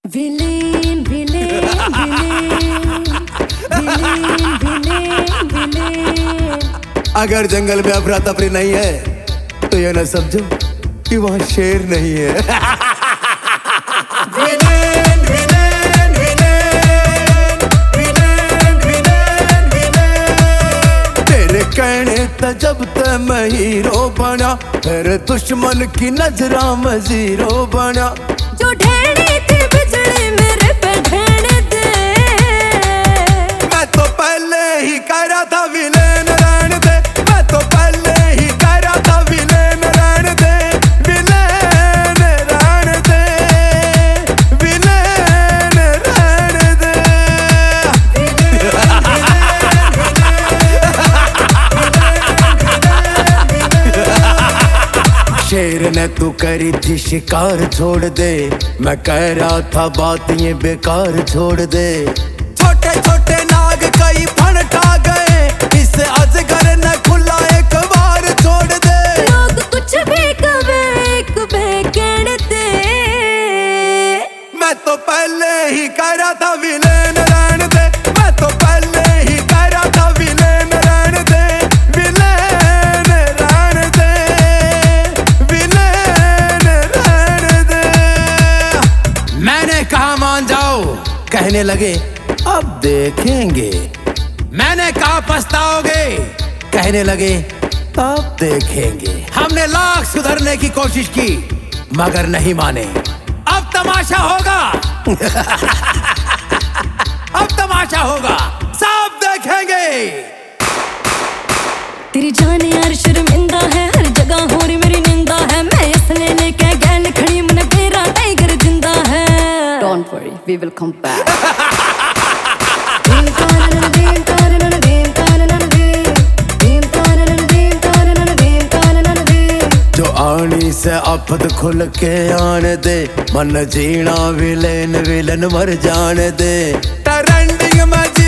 Villain villain villain villain villain villain. अगर जंगल में अफरा तफरी नहीं है तो ये ना समझो कि वहाँ शेर नहीं है। Villain villain villain villain villain villain. तेरे कहने त जब ते मैं हीरो बना, फिर दुश्मन की नजरा में जीरो बना। जो ढेड़ी थी बिजली मेरे पे ढेड़ दे। मैं तो पहले ही कह रहा था विलेन रहने दे। मैं तो पहले ही कह रहा था विलेन रहने दे। विलेन रहने दे। विलेन रहने दे। शेर ने तू करी थी शिकार छोड़ दे, मैं कह रहा था बात ये बेकार छोड़ दे। छोटे छोटे नाग कई फनटा गए, इस अजगर ने खुला एक बार छोड़ दे। लोग कुछ भी कबे कहते। मैं तो पहले ही कह रहा था विलेन रहने दे। मैं तो पहले ही कह रहा था विलेन रहने दे। विलेन रहने दे। विलेन रहने दे। मैंने कहा मान जाओ, कहने लगे अब देखेंगे। मैंने कहा पछताओगे, कहने लगे अब देखेंगे। हमने लाख सुधरने की कोशिश की मगर नहीं माने। अब तमाशा होगा। अब तमाशा होगा, सब देखेंगे। तेरी जान यार शर्मिंदा है, हर जगह हो रही मेरी निंदा है। मैं असले लेके गैल खड़ी मन तेरा टाइगर जिंदा है। Don't worry, we will come back. जो आनी से आफत खुल के आने दे, मन जीना विलेन विलन मर जाने दे। ट्रेंडिंग में